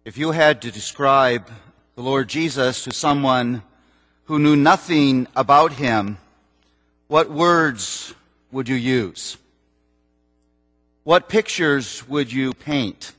If you had to describe the Lord Jesus to someone who knew nothing about him, what words would you use? What pictures would you paint?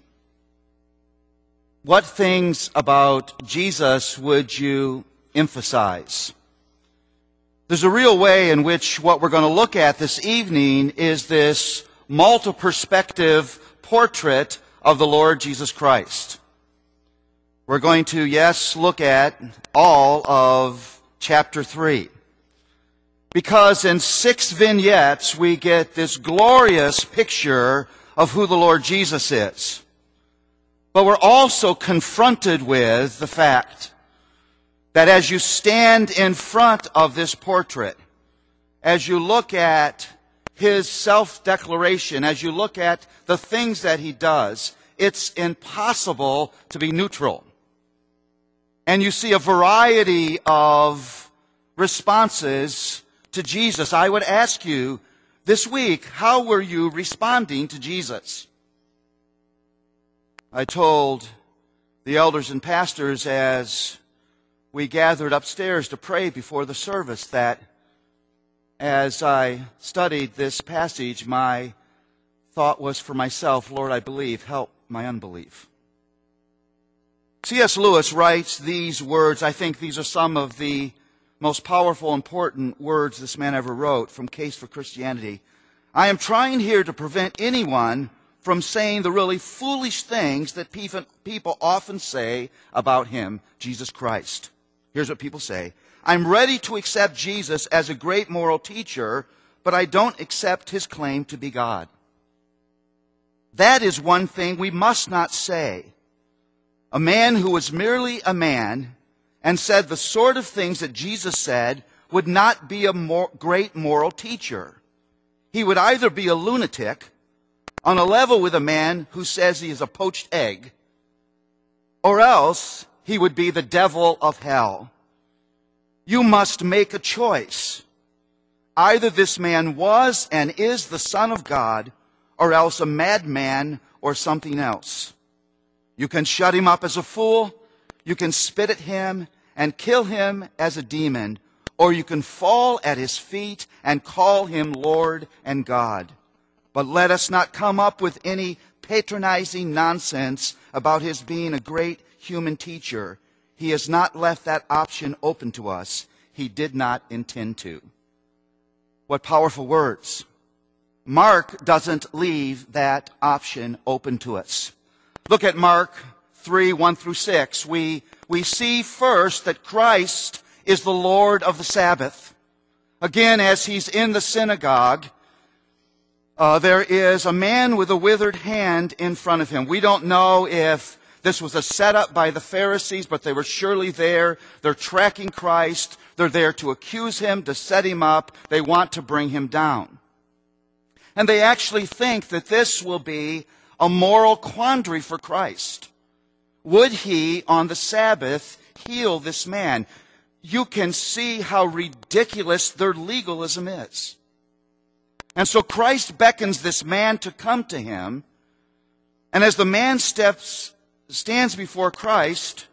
What things about Jesus would you emphasize? There's a real way in which what we're going to look at this evening is this multi-perspective portrait of the Lord Jesus Christ. We're going to, look at all of chapter 3. Because in 6 vignettes, we get this glorious picture of who the Lord Jesus is. But we're also confronted with the fact that as you stand in front of this portrait, as you look at his self-declaration, as you look at the things that he does, it's impossible to be neutral. And you see a variety of responses to Jesus. I would ask you this week, how were you responding to Jesus? I told the elders and pastors as we gathered upstairs to pray before the service that as I studied this passage, my thought was for myself, Lord, I believe, help my unbelief. C.S. Lewis writes these words. I think these are some of the most powerful, important words this man ever wrote from Case for Christianity. I am trying here to prevent anyone from saying the really foolish things that people often say about him, Jesus Christ. Here's what people say. I'm ready to accept Jesus as a great moral teacher, but I don't accept his claim to be God. That is one thing we must not say. A man who was merely a man and said the sort of things that Jesus said would not be a great moral teacher. He would either be a lunatic on a level with a man who says he is a poached egg, or else he would be the devil of hell. You must make a choice. Either this man was and is the Son of God, or else a madman or something else. You can shut him up as a fool, you can spit at him and kill him as a demon, or you can fall at his feet and call him Lord and God. But let us not come up with any patronizing nonsense about his being a great human teacher. He has not left that option open to us. He did not intend to. What powerful words. Mark doesn't leave that option open to us. Look at Mark 3, 1 through 6. We see first that Christ is the Lord of the Sabbath. Again, as he's in the synagogue, there is a man with a withered hand in front of him. We don't know if this was a setup by the Pharisees, but they were surely there. They're tracking Christ. They're there to accuse him, to set him up. They want to bring him down. And they actually think that this will be a moral quandary for Christ. Would he, on the Sabbath, heal this man? You can see how ridiculous their legalism is. And so Christ beckons this man to come to him. And as the man stands before Christ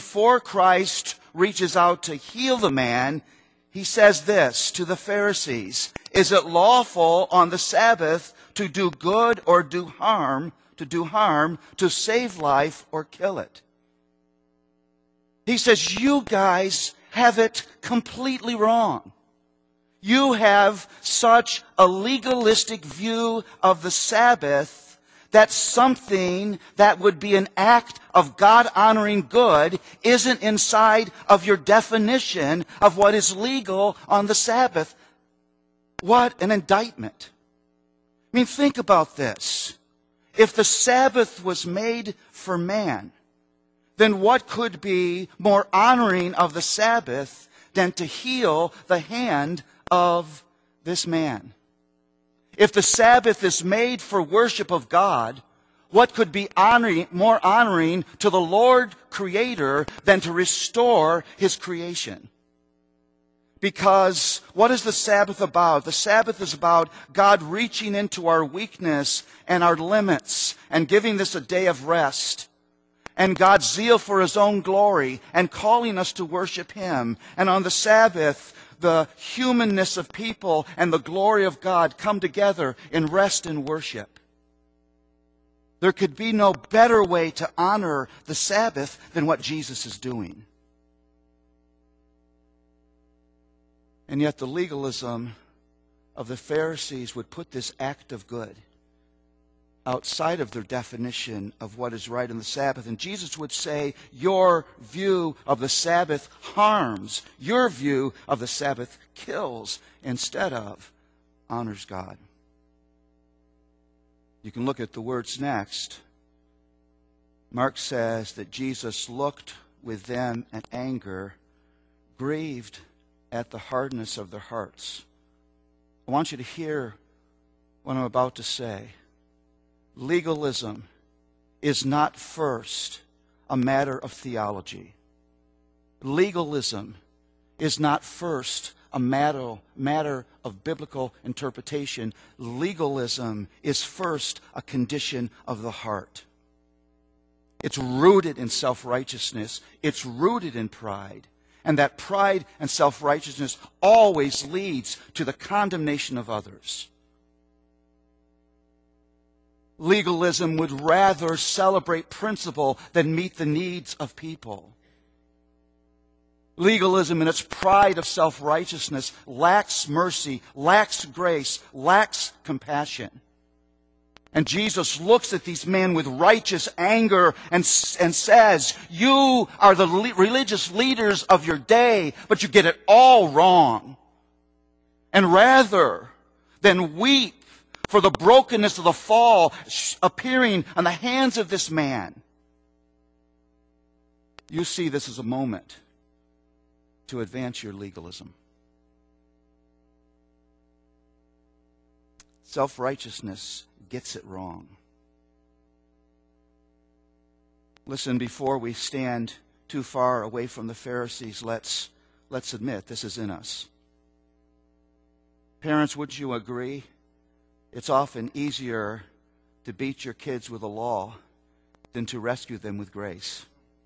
reaches out to heal the man, he says this to the Pharisees. Is it lawful on the Sabbath to do good or do harm, to save life or kill it? He says, you guys have it completely wrong. You have such a legalistic view of the Sabbath that something that would be an act of God-honoring good isn't inside of your definition of what is legal on the Sabbath. What an indictment. I mean, think about this. If the Sabbath was made for man, then what could be more honoring of the Sabbath than to heal the hand of this man? If the Sabbath is made for worship of God, what could be more honoring to the Lord Creator than to restore His creation? Because what is the Sabbath about? The Sabbath is about God reaching into our weakness and our limits and giving this a day of rest. and God's zeal for His own glory and calling us to worship Him. And on the Sabbath, the humanness of people and the glory of God come together in rest and worship. There could be no better way to honor the Sabbath than what Jesus is doing. And yet the legalism of the Pharisees would put this act of good outside of their definition of what is right on the Sabbath. And Jesus would say, your view of the Sabbath harms. Your view of the Sabbath kills instead of honors God. You can look at the words next. Mark says that Jesus looked with them in anger, grieved at the hardness of their hearts. I want you to hear what I'm about to say. Legalism is not first a matter of theology. Legalism is not first a matter of biblical interpretation. Legalism is first a condition of the heart. It's rooted in self-righteousness. It's rooted in pride. And that pride and self-righteousness always leads to the condemnation of others. Legalism would rather celebrate principle than meet the needs of people. Legalism in its pride of self-righteousness lacks mercy, lacks grace, lacks compassion. And Jesus looks at these men with righteous anger and says, you are the religious leaders of your day, but you get it all wrong. And rather than weep for the brokenness of the fall appearing on the hands of this man, you see this as a moment to advance your legalism. Self-righteousness gets it wrong. Listen, before we stand too far away from the Pharisees, let's admit this is in us. Parents, would you agree? It's often easier to beat your kids with the law than to rescue them with grace.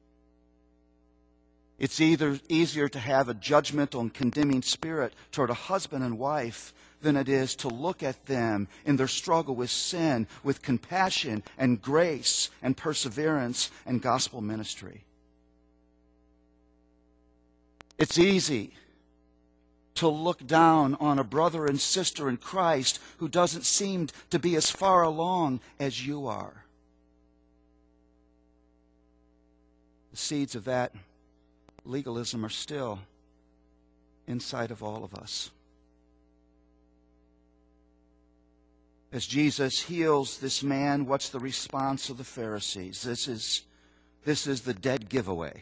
It's either easier to have a judgmental and condemning spirit toward a husband and wife than it is to look at them in their struggle with sin with compassion and grace and perseverance and gospel ministry. It's easy to look down on a brother and sister in Christ who doesn't seem to be as far along as you are. The seeds of that legalism are still inside of all of us. As Jesus heals this man, what's the response of the Pharisees? This is the dead giveaway.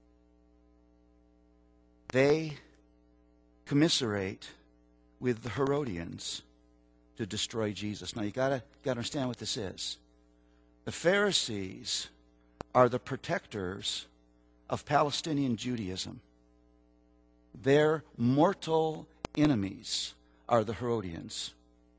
They commiserate with the Herodians to destroy Jesus. Now you got to understand what this is. The Pharisees are the protectors of Palestinian Judaism. Their mortal enemies are the Herodians,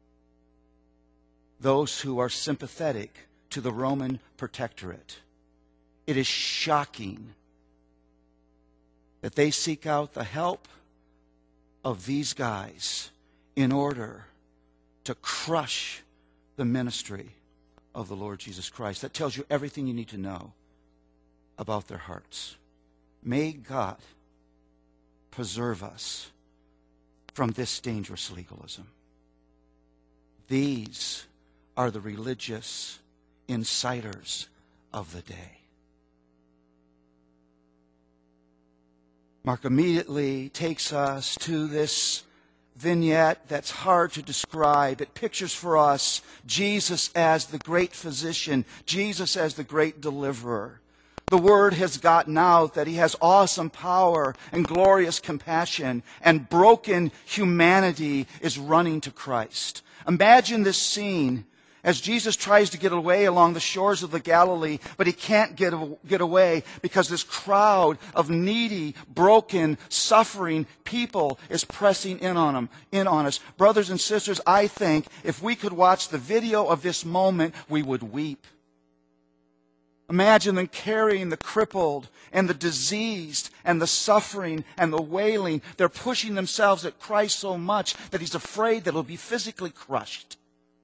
those who are sympathetic to the Roman protectorate. It is shocking that they seek out the help of these guys in order to crush the ministry of the Lord Jesus Christ. That tells you everything you need to know about their hearts. May God preserve us from this dangerous legalism. These are the religious insiders of the day. Mark immediately takes us to this vignette that's hard to describe. It pictures for us Jesus as the great physician, Jesus as the great deliverer. The word has gotten out that He has awesome power and glorious compassion, and broken humanity is running to Christ. Imagine this scene as Jesus tries to get away along the shores of the Galilee, but He can't get away because this crowd of needy, broken, suffering people is pressing in on us. Brothers and sisters, I think if we could watch the video of this moment, we would weep. Imagine them carrying the crippled and the diseased and the suffering and the wailing. They're pushing themselves at Christ so much that he's afraid that he'll be physically crushed.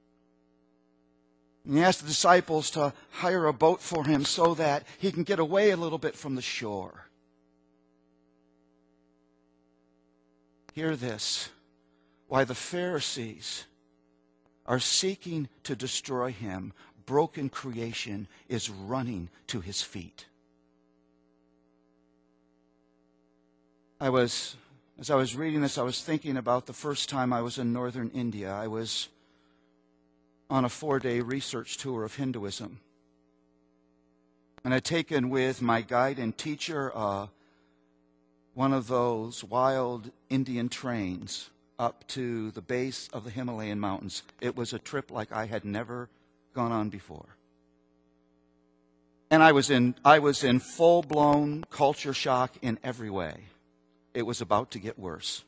And he asked the disciples to hire a boat for him so that he can get away a little bit from the shore. Hear this, why the Pharisees are seeking to destroy him. Broken creation is running to his feet. As I was reading this, I was thinking about the first time I was in northern India. I was on a 4-day research tour of Hinduism. And I'd taken with my guide and teacher one of those wild Indian trains up to the base of the Himalayan mountains. It was a trip like I had never gone on before. And I was in full-blown culture shock in every way. It was about to get worse.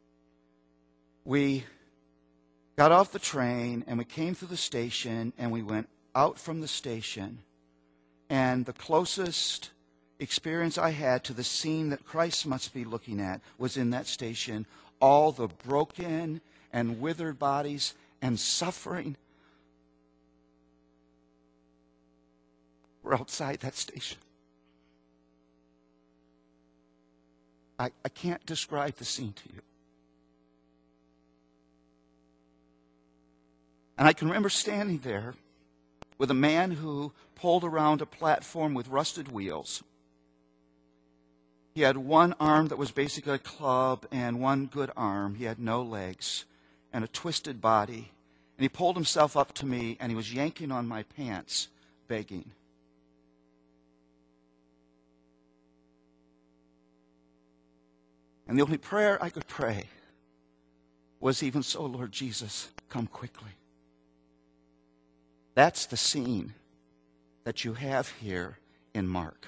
We got off the train and we came through the station and we went out from the station, and the closest experience I had to the scene that Christ must be looking at was in that station. All the broken and withered bodies and suffering were outside that station. I can't describe the scene to you. And I can remember standing there with a man who pulled around a platform with rusted wheels. He had one arm that was basically a club and one good arm. He had no legs and a twisted body. And he pulled himself up to me and he was yanking on my pants, begging. And the only prayer I could pray was, even so, Lord Jesus, come quickly. That's the scene that you have here in Mark.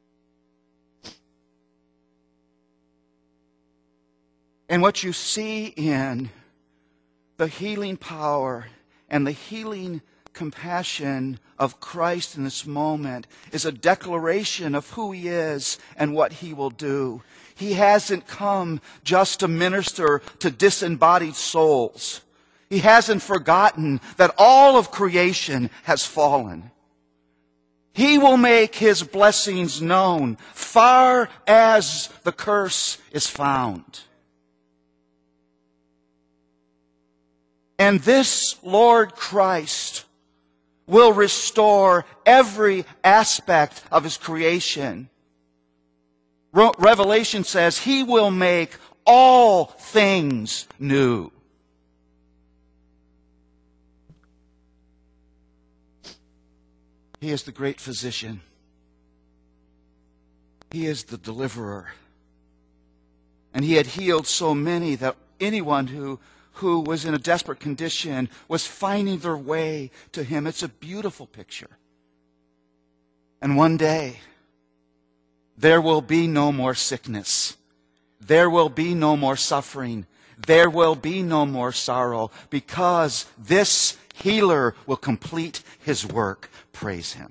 And what you see in the healing power and the healing compassion of Christ in this moment is a declaration of who he is and what he will do. He hasn't come just to minister to disembodied souls. He hasn't forgotten that all of creation has fallen. He will make his blessings known far as the curse is found. And this Lord Christ will restore every aspect of his creation. Revelation says he will make all things new. He is the great physician. He is the deliverer. And he had healed so many that anyone who was in a desperate condition was finding their way to him. It's a beautiful picture. And one day, there will be no more sickness. There will be no more suffering. There will be no more sorrow, because this healer will complete his work. Praise him.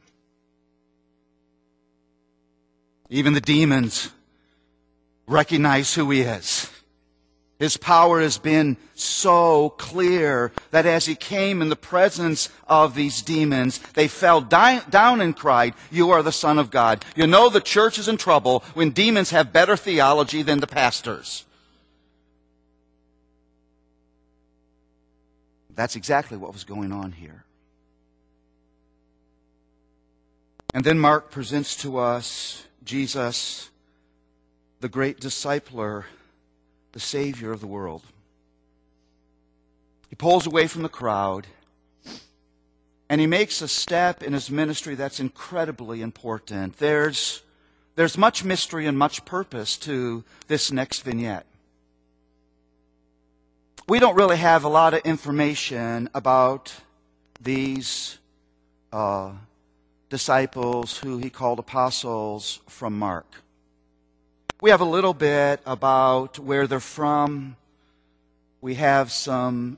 Even the demons recognize who he is. His power has been so clear that as he came in the presence of these demons, they fell down and cried, "You are the Son of God." You know the church is in trouble when demons have better theology than the pastors. That's exactly what was going on here. And then Mark presents to us Jesus, the great discipler, the Savior of the world. He pulls away from the crowd, and he makes a step in his ministry that's incredibly important. There's much mystery and much purpose to this next vignette. We don't really have a lot of information about these disciples who he called apostles from Mark. We have a little bit about where they're from. We have some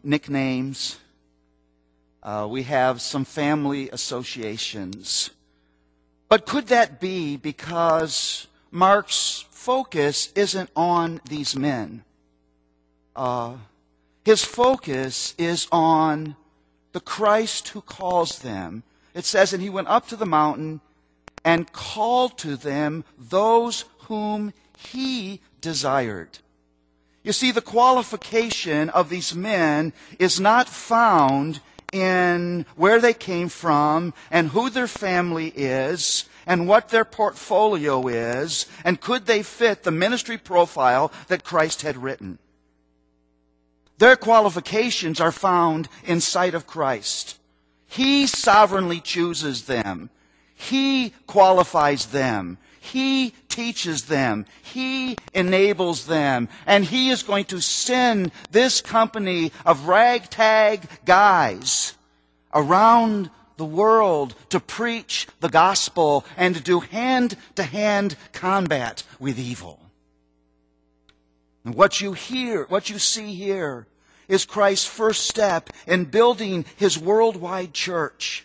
nicknames. We have some family associations. But could that be because Mark's focus isn't on these men? His focus is on the Christ who calls them. It says, and he went up to the mountain and called to them those whom he desired. You see, the qualification of these men is not found in where they came from and who their family is and what their portfolio is and could they fit the ministry profile that Christ had written. Their qualifications are found in sight of Christ. He sovereignly chooses them. He qualifies them. He teaches them. He enables them. And He is going to send this company of ragtag guys around the world to preach the gospel and to do hand-to-hand combat with evil. And what you see here is Christ's first step in building His worldwide church.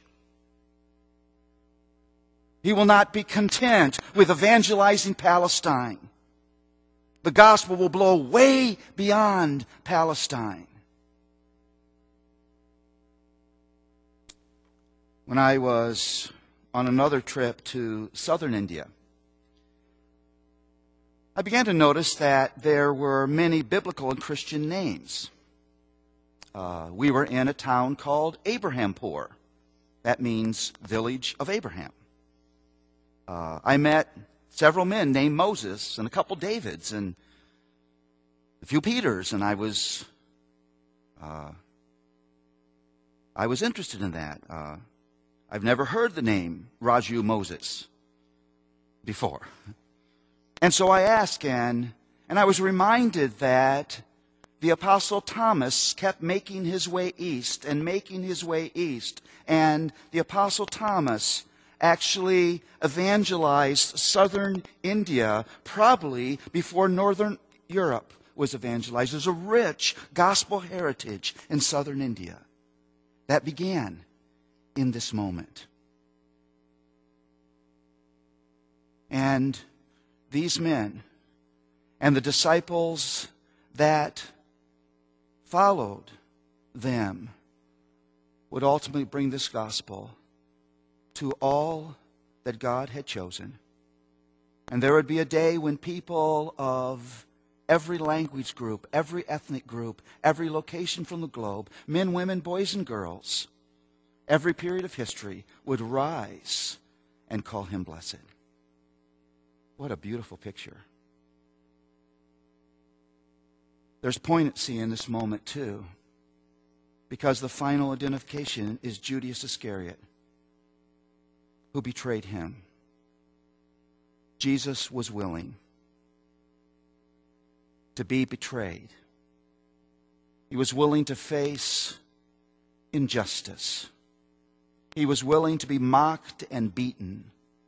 He will not be content with evangelizing Palestine. The gospel will blow way beyond Palestine. When I was on another trip to southern India, I began to notice that there were many biblical and Christian names. We were in a town called Abrahampur. That means village of Abraham. I met several men named Moses and a couple Davids and a few Peters, and I was interested in that. I've never heard the name Raju Moses before. And so I asked, and I was reminded that the Apostle Thomas kept making his way east and making his way east. And the Apostle Thomas actually evangelized southern India probably before northern Europe was evangelized. There's a rich gospel heritage in southern India that began in this moment. And these men and the disciples that followed them would ultimately bring this gospel to all that God had chosen. And there would be a day when people of every language group, every ethnic group, every location from the globe, men, women, boys, and girls, every period of history would rise and call Him blessed. What a beautiful picture. There's poignancy in this moment too, because the final identification is Judas Iscariot, who betrayed Him. Jesus was willing to be betrayed. He was willing to face injustice. He was willing to be mocked and beaten.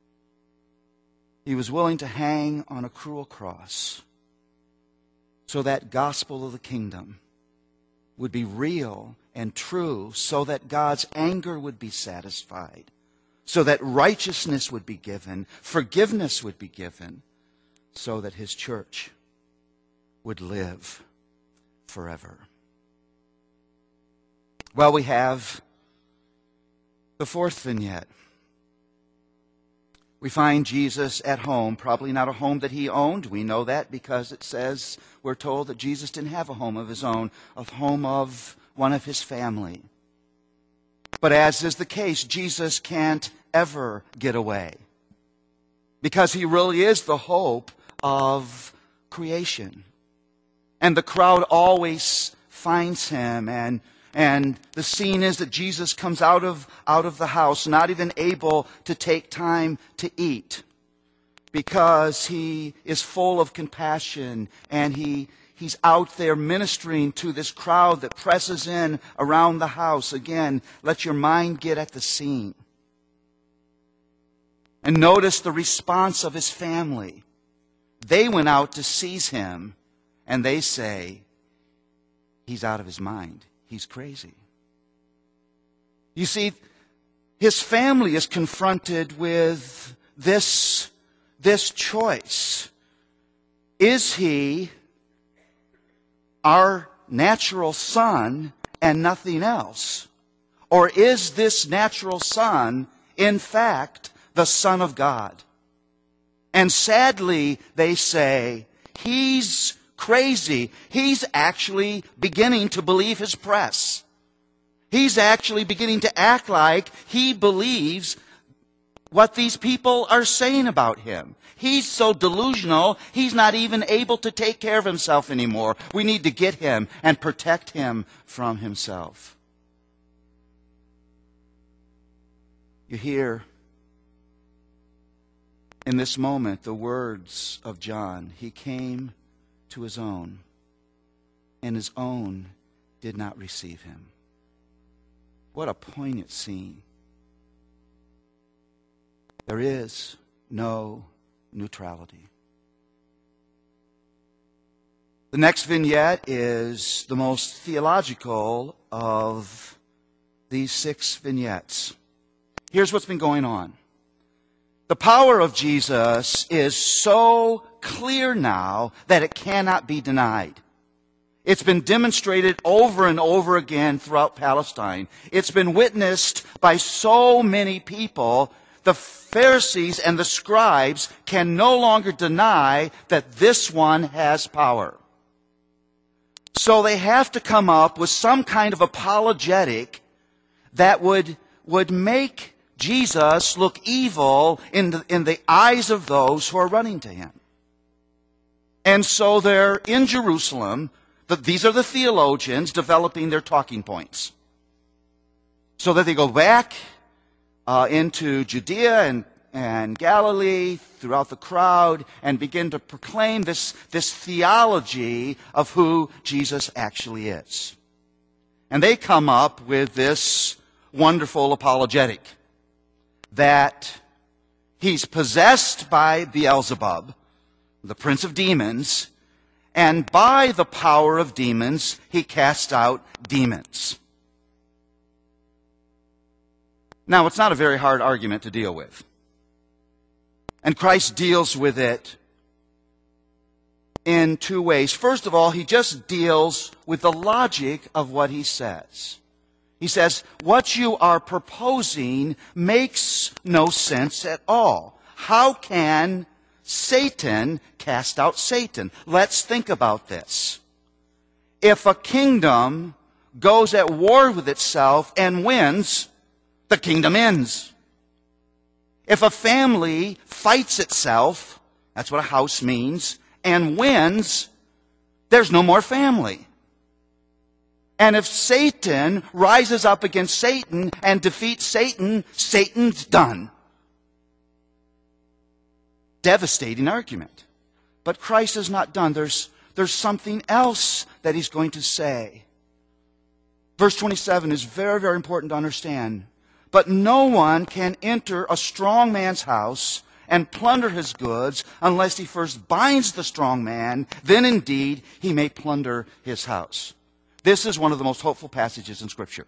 He was willing to hang on a cruel cross so that gospel of the kingdom would be real and true, so that God's anger would be satisfied, so that righteousness would be given, forgiveness would be given, so that His church would live forever. Well, we have the fourth vignette. We find Jesus at home, probably not a home that He owned. We know that because it says, we're told that Jesus didn't have a home of His own, a home of one of His family. But as is the case, Jesus can't ever get away, because He really is the hope of creation. And the crowd always finds Him, and the scene is that Jesus comes out of the house, not even able to take time to eat, because He is full of compassion, and He's out there ministering to this crowd that presses in around the house. Again, let your mind get at the scene. And notice the response of His family. They went out to seize Him, and they say, He's out of His mind. He's crazy. You see, His family is confronted with this choice. Is he our natural son and nothing else? Or is this natural son, in fact, the Son of God? And sadly, they say, he's crazy. He's actually beginning to believe his press. He's actually beginning to act like he believes what these people are saying about him. He's so delusional, he's not even able to take care of himself anymore. We need to get him and protect him from himself. You hear in this moment the words of John. He came to his own, and his own did not receive him. What a poignant scene. There is no neutrality. The next vignette is the most theological of these 6 vignettes. Here's what's been going on. The power of Jesus is so clear now that it cannot be denied. It's been demonstrated over and over again throughout Palestine. It's been witnessed by so many people. The Pharisees and the scribes can no longer deny that this one has power. So they have to come up with some kind of apologetic that would make Jesus look evil in the eyes of those who are running to him. And so they're in Jerusalem. These are the theologians developing their talking points. So that they go back into Judea and Galilee, throughout the crowd, and begin to proclaim this theology of who Jesus actually is. And they come up with this wonderful apologetic that he's possessed by Beelzebub, the prince of demons, and by the power of demons, he casts out demons. Now, it's not a very hard argument to deal with. And Christ deals with it in 2 ways. First of all, he just deals with the logic of what he says. He says, what you are proposing makes no sense at all. How can Satan cast out Satan? Let's think about this. If a kingdom goes at war with itself and wins, the kingdom ends. If a family fights itself, that's what a house means, and wins, there's no more family. And if Satan rises up against Satan and defeats Satan, Satan's done. Devastating argument. But Christ is not done. There's something else that he's going to say. Verse 27 is very, very important to understand. But no one can enter a strong man's house and plunder his goods unless he first binds the strong man. Then indeed he may plunder his house. This is one of the most hopeful passages in Scripture.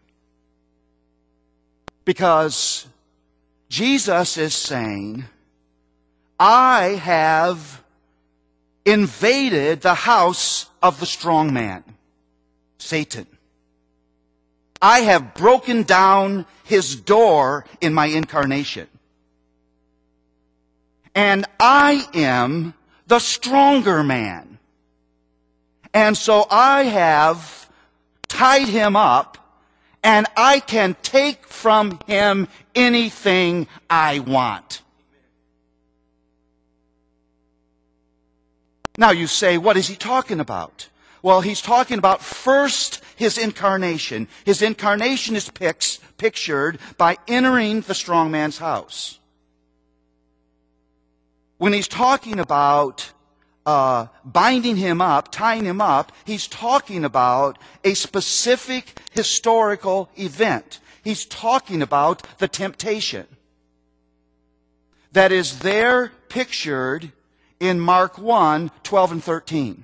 Because Jesus is saying, I have invaded the house of the strong man, Satan. I have broken down his door in my incarnation. And I am the stronger man. And so I have tied him up, and I can take from him anything I want. Now you say, what is he talking about? Well, he's talking about first his incarnation. His incarnation is pictured by entering the strong man's house. When he's talking about binding him up, tying him up, he's talking about a specific historical event. He's talking about the temptation that is there pictured in Mark 1, 12 and 13.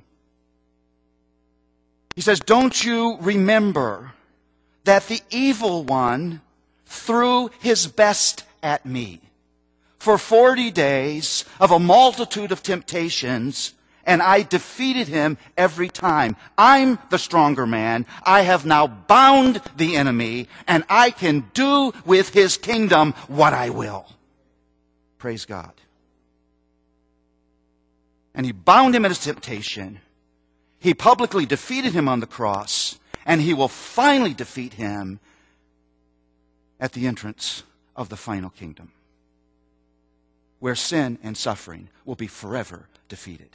He says, don't you remember that the evil one threw his best at me? for 40 days of a multitude of temptations, and I defeated him every time. I'm the stronger man. I have now bound the enemy, and I can do with his kingdom what I will. Praise God. And he bound him at his temptation. He publicly defeated him on the cross, and he will finally defeat him at the entrance of the final kingdom, where sin and suffering will be forever defeated.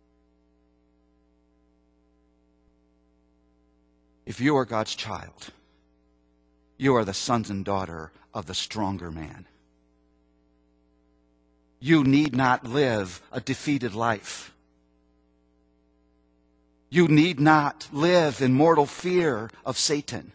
If you are God's child, you are the sons and daughter of the stronger man. You need not live a defeated life. You need not live in mortal fear of Satan.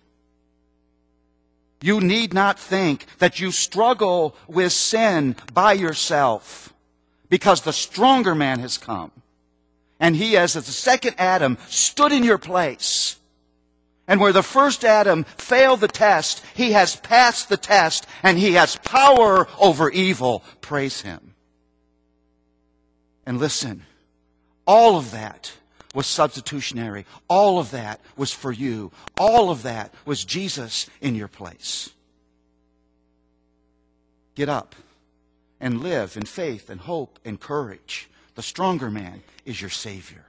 You need not think that you struggle with sin by yourself, because the stronger man has come. And he, as the second Adam, stood in your place. And where the first Adam failed the test, he has passed the test, and he has power over evil. Praise him. And listen, all of that was substitutionary. All of that was for you. All of that was Jesus in your place. Get up and live in faith and hope and courage. The stronger man is your Savior.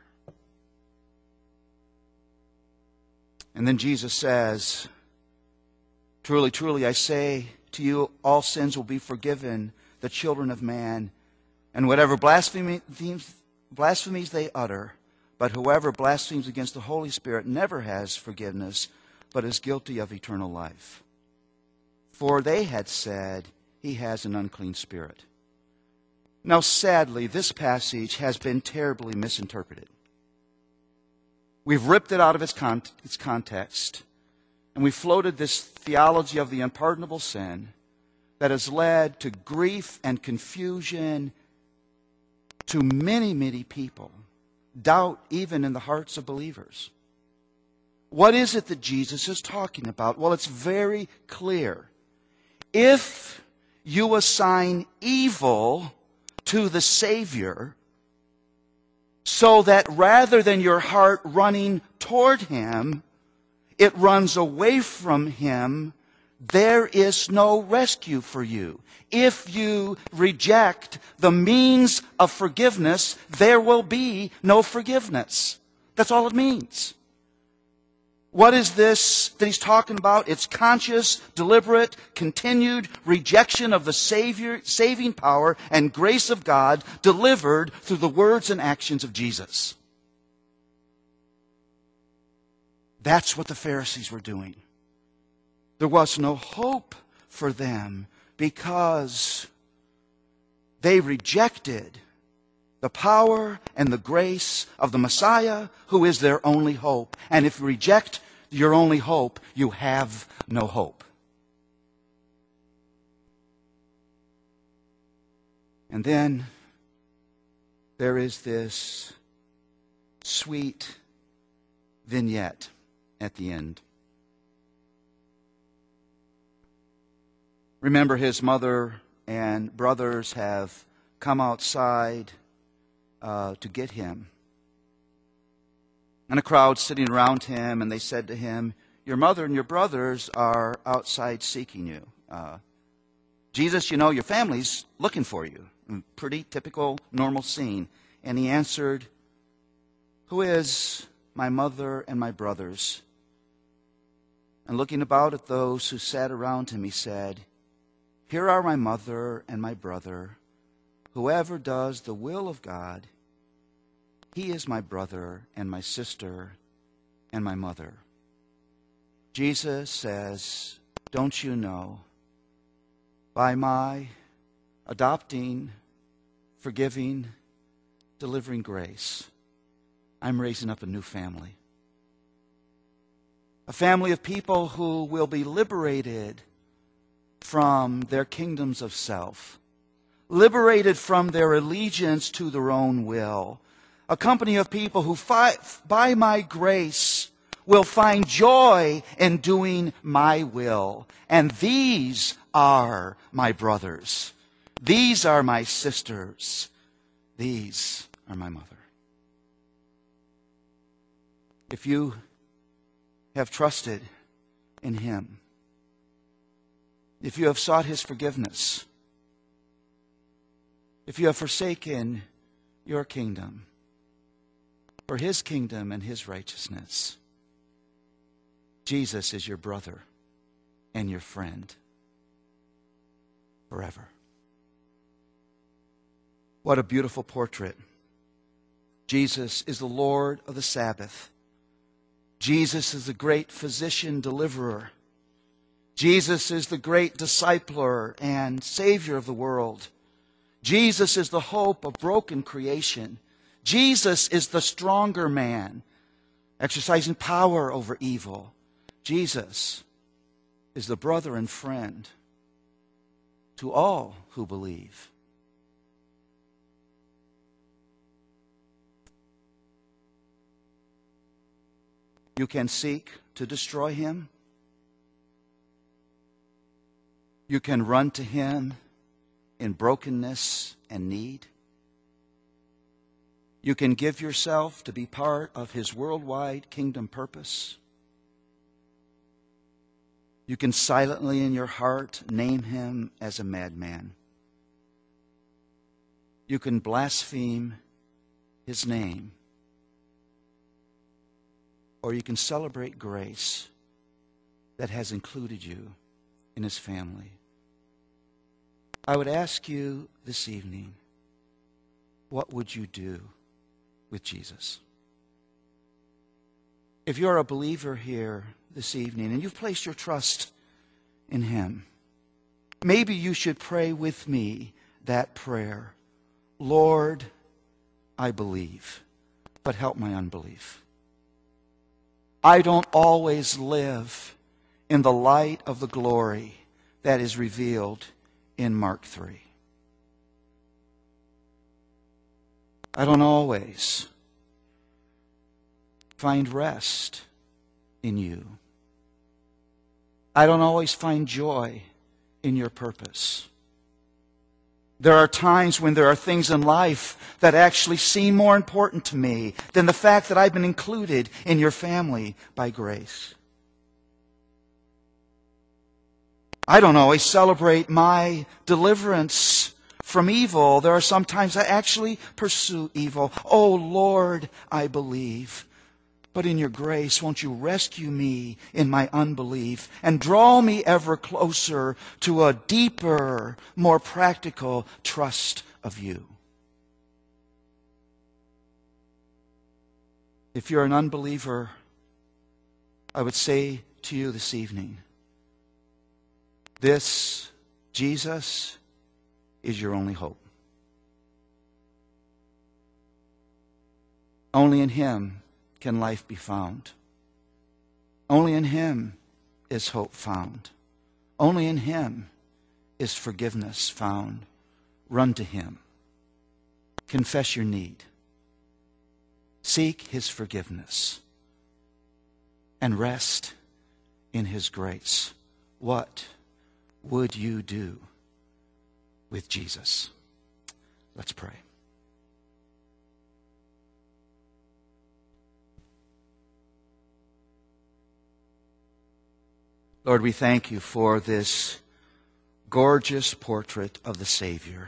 And then Jesus says, truly, truly, I say to you, all sins will be forgiven the children of man, and whatever blasphemies they utter. But whoever blasphemes against the Holy Spirit never has forgiveness, but is guilty of eternal life. For they had said, he has an unclean spirit. Now, sadly, this passage has been terribly misinterpreted. We've ripped it out of its context, and we floated this theology of the unpardonable sin that has led to grief and confusion to many, many people. Doubt even in the hearts of believers. What is it that Jesus is talking about? Well, it's very clear. If you assign evil to the Savior, so that rather than your heart running toward him, it runs away from him, there is no rescue for you. If you reject the means of forgiveness, there will be no forgiveness. That's all it means. What is this that he's talking about? It's conscious, deliberate, continued rejection of the saving power and grace of God delivered through the words and actions of Jesus. That's what the Pharisees were doing. There was no hope for them because they rejected the power and the grace of the Messiah, who is their only hope. And if you reject your only hope, you have no hope. And then there is this sweet vignette at the end. Remember, his mother and brothers have come outside to get him. And a crowd sitting around him, and they said to him, your mother and your brothers are outside seeking you. Jesus, you know, your family's looking for you. Pretty typical, normal scene. And he answered, who is my mother and my brothers? And looking about at those who sat around him, he said, here are my mother and my brother. Whoever does the will of God, he is my brother and my sister and my mother. Jesus says, don't you know, by my adopting, forgiving, delivering grace, I'm raising up a new family. A family of people who will be liberated from their kingdoms of self, liberated from their allegiance to their own will. A company of people who, by my grace, will find joy in doing my will. And these are my brothers. These are my sisters. These are my mother. If you have trusted in Him, if you have sought His forgiveness, if you have forsaken your kingdom for His kingdom and His righteousness, Jesus is your brother and your friend forever. What a beautiful portrait. Jesus is the Lord of the Sabbath. Jesus is the great physician deliverer. Jesus is the great discipler and Savior of the world. Jesus is the hope of broken creation. Jesus is the stronger man, exercising power over evil. Jesus is the brother and friend to all who believe. You can seek to destroy Him. You can run to Him in brokenness and need. You can give yourself to be part of His worldwide kingdom purpose. You can silently in your heart name Him as a madman. You can blaspheme His name. Or you can celebrate grace that has included you in His family. I would ask you this evening, what would you do with Jesus? If you're a believer here this evening and you've placed your trust in Him, maybe you should pray with me that prayer. Lord, I believe, but help my unbelief. I don't always live in the light of the glory that is revealed in Mark 3. I don't always find rest in you. I don't always find joy in your purpose. There are times when there are things in life that actually seem more important to me than the fact that I've been included in your family by grace. I don't always celebrate my deliverance from evil. There are some times I actually pursue evil. Oh Lord, I believe. But in your grace, won't you rescue me in my unbelief and draw me ever closer to a deeper, more practical trust of you? If you're an unbeliever, I would say to you this evening, this Jesus is your only hope. Only in Him can life be found. Only in Him is hope found. Only in Him is forgiveness found. Run to Him. Confess your need. Seek His forgiveness. And rest in His grace. What would you do with Jesus? Let's pray. Lord, we thank you for this gorgeous portrait of the Savior.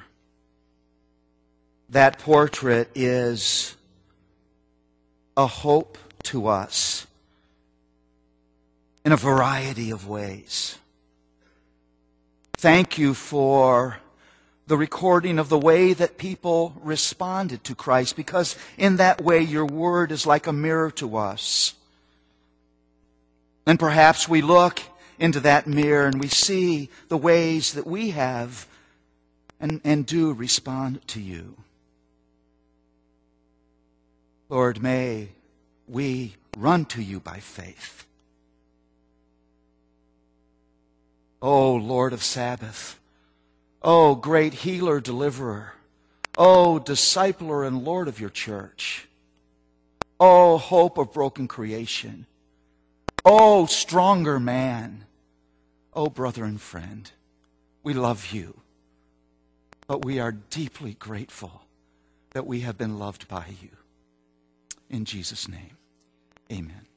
That portrait is a hope to us in a variety of ways. Thank you for the recording of the way that people responded to Christ, because in that way your word is like a mirror to us. And perhaps we look into that mirror and we see the ways that we have and do respond to you. Lord, may we run to you by faith. Oh, Lord of Sabbath. Oh, great healer, deliverer. Oh, discipler and Lord of your church. Oh, hope of broken creation. Oh, stronger man. Oh, brother and friend, we love you. but we are deeply grateful that we have been loved by you. In Jesus' name, amen.